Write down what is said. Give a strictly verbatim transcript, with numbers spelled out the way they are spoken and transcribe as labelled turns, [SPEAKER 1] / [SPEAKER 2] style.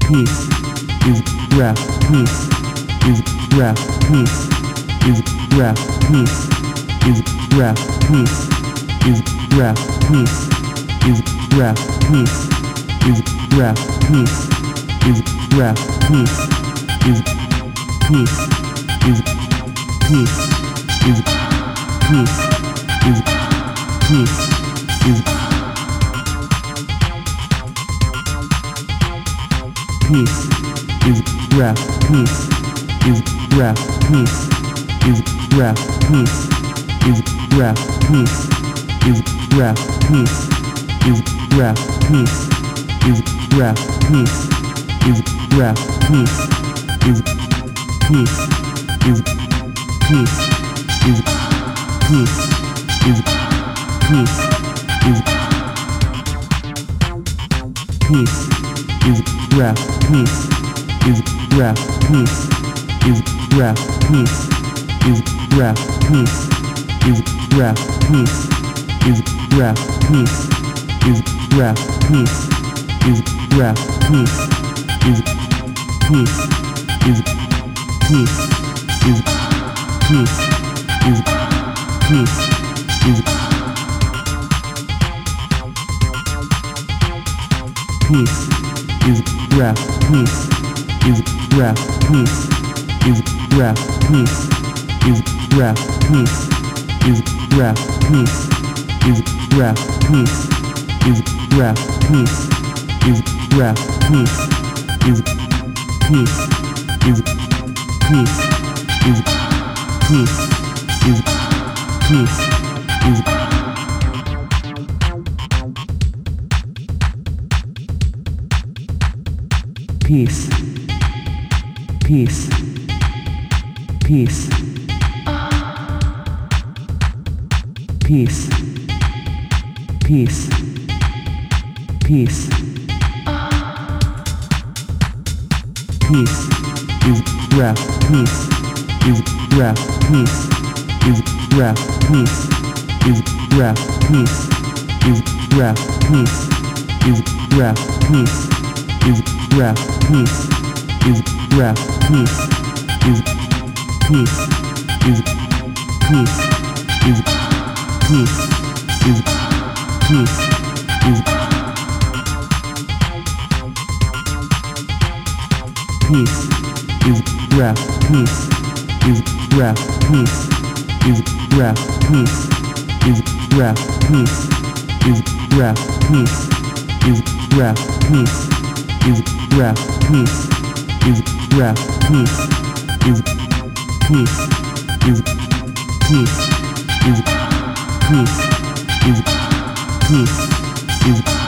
[SPEAKER 1] Peace is breath. Peace is breath. Peace is breath. Peace is breath. Peace is breath. Peace is breath. Peace is breath. Peace is breath. Peace is peace is peace is peace is peace is peace is breath. Peace is breath. Peace is breath. Peace is breath. Peace is breath. Peace is breath. Peace is breath. Peace is breath. Peace is peace is peace is peace is peace is peace is breath. Peace is breath. Peace is breath. Peace is breath. Peace is breath. Peace is breath. Peace is breath. Peace is breath. Peace is peace is peace is peace is peace is peace is breath. Peace is breath. Peace is breath. Peace is breath. Peace is breath. Peace is breath. Peace is breath. Peace is breath. Peace is peace is peace is peace is peace is peace peace peace peace peace peace peace is breath. Peace is breath. Peace is breath. Peace is breath. Peace is breath. Peace is breath. Peace is breath. Peace is breath. Peace is peace is peace is peace is peace is peace is breath. Peace is breath. Peace is breath. Peace is breath. Peace is breath. Peace is breath. Peace is breath. Peace is breath. Peace is peace is peace is peace is peace is